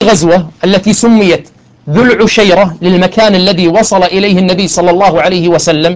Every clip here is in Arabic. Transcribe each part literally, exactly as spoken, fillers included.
الغزوة التي سميت ذو العشيرة للمكان الذي وصل إليه النبي صلى الله عليه وسلم،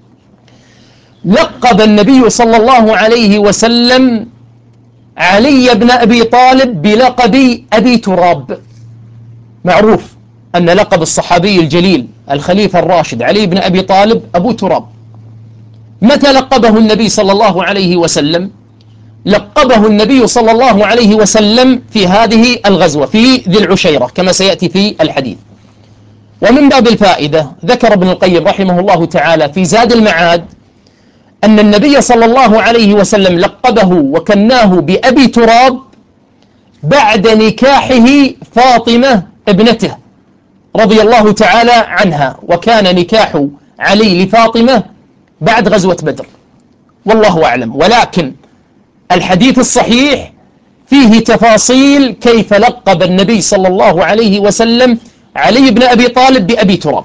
لقب النبي صلى الله عليه وسلم علي بن أبي طالب بلقب أبي تراب. معروف أن لقب الصحابي الجليل الخليفة الراشد علي بن أبي طالب أبو تراب. متى لقبه النبي صلى الله عليه وسلم؟ لقبه النبي صلى الله عليه وسلم في هذه الغزوة في ذي العشيرة كما سيأتي في الحديث. ومن باب الفائدة ذكر ابن القيم رحمه الله تعالى في زاد المعاد أن النبي صلى الله عليه وسلم لقبه وكناه بأبي تراب بعد نكاحه فاطمة ابنته رضي الله تعالى عنها، وكان نكاح علي لفاطمة بعد غزوة بدر والله أعلم. ولكن الحديث الصحيح فيه تفاصيل كيف لقب النبي صلى الله عليه وسلم علي بن أبي طالب بأبي تراب.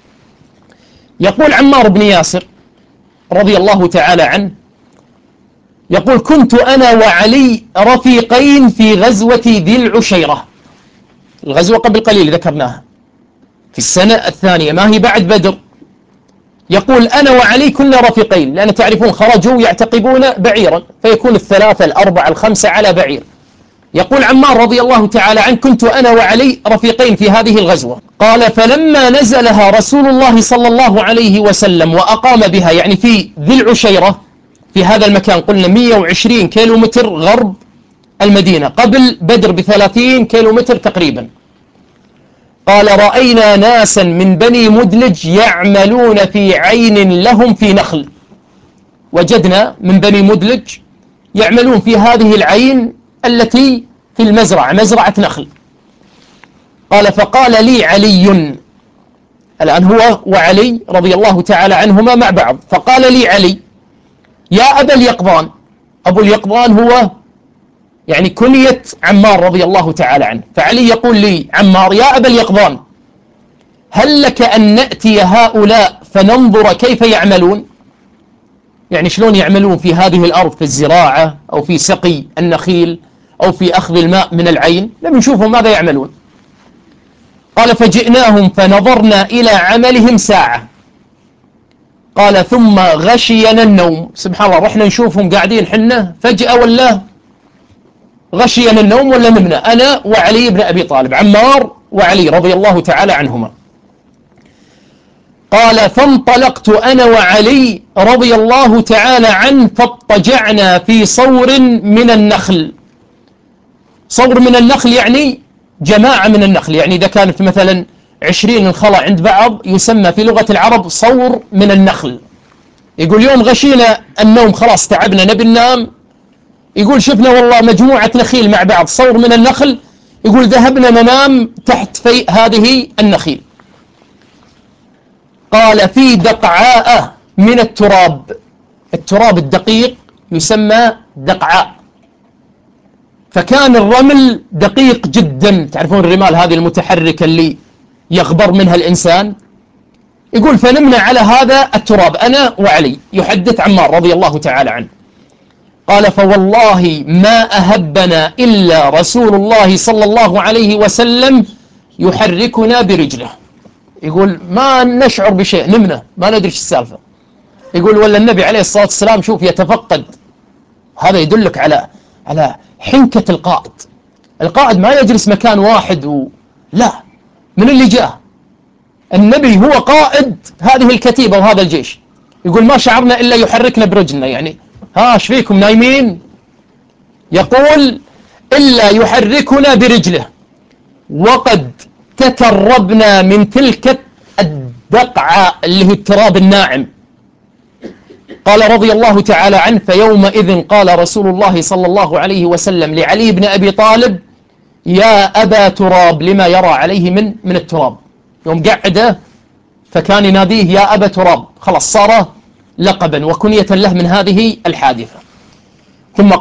يقول عمار بن ياسر رضي الله تعالى عنه، يقول: كنت أنا وعلي رفيقين في غزوة ذي العشيرة، الغزوة قبل قليل ذكرناها في السنة الثانية ما هي بعد بدر. يقول: أنا وعلي كنا رفيقين، لأن تعرفون خرجوا يعتقبون بعيرا فيكون الثلاثة الأربعة الخمسة على بعير. يقول عمار رضي الله تعالى عنه: كنت أنا وعلي رفيقين في هذه الغزوة. قال: فلما نزلها رسول الله صلى الله عليه وسلم وأقام بها، يعني في ذي العشيرة في هذا المكان، قلنا مئة وعشرين كيلو متر غرب المدينة، قبل بدر بثلاثين كيلو متر تقريبا. قال: رأينا ناسا من بني مدلج يعملون في عين لهم في نخل. وجدنا من بني مدلج يعملون في هذه العين التي في المزرعة، مزرعة نخل. قال: فقال لي علي، الآن هو وعلي رضي الله تعالى عنهما مع بعض، فقال لي علي: يا أبا اليقظان. أبو اليقظان هو يعني كنية عمار رضي الله تعالى عنه. فعلي يقول لي عمار: يا أبا اليقظان، هل لك أن نأتي هؤلاء فننظر كيف يعملون؟ يعني شلون يعملون في هذه الأرض في الزراعة أو في سقي النخيل أو في أخذ الماء من العين، لم نشوفهم ماذا يعملون. قال: فجئناهم فنظرنا إلى عملهم ساعة. قال: ثم غشينا النوم. سبحان الله، رحنا نشوفهم قاعدين حنا، فجأة ولا غشينا النوم ولا نمنا، أنا وعلي بن أبي طالب، عمار وعلي رضي الله تعالى عنهما. قال: فانطلقت أنا وعلي رضي الله تعالى عنه فاضطجعنا في صور من النخل. صور من النخل يعني جماعة من النخل، يعني إذا كانت مثلا عشرين انخلة عند بعض يسمى في لغة العرب صور من النخل. يقول: يوم غشينا النوم خلاص تعبنا نبي ننام، يقول شفنا والله مجموعة نخيل مع بعض صور من النخل، يقول ذهبنا ننام تحت في هذه النخيل. قال: في دقعاء من التراب، التراب الدقيق يسمى دقعاء، فكان الرمل دقيق جدا، تعرفون الرمال هذه المتحركة اللي يغبر منها الإنسان. يقول: فنمنا على هذا التراب أنا وعلي، يحدث عمار رضي الله تعالى عنه. قال: فوالله ما أهبنا إلا رسول الله صلى الله عليه وسلم يحركنا برجله. يقول ما نشعر بشيء، نمنا ما ندري ايش السالفة. يقول: ولا النبي عليه الصلاة والسلام شوف يتفقد. هذا يدلك على على حنكة القائد. القائد ما يجلس مكان واحد و... لا، من اللي جاء النبي هو قائد هذه الكتيبة وهذا الجيش. يقول: ما شعرنا إلا يحركنا برجلنا، يعني ها ايش فيكم نايمين؟ يقول: إلا يحركنا برجله، وقد تتربنا من تلك الدقعة اللي هي التراب الناعم. قال رضي الله تعالى عنه: فيومئذ قال رسول الله صلى الله عليه وسلم لعلي بن أبي طالب: يا أبا تراب، لما يرى عليه من من التراب. يوم قعده فكان يناديه يا أبا تراب، خلاص صار لقبا وكنية له من هذه الحادثة. ثم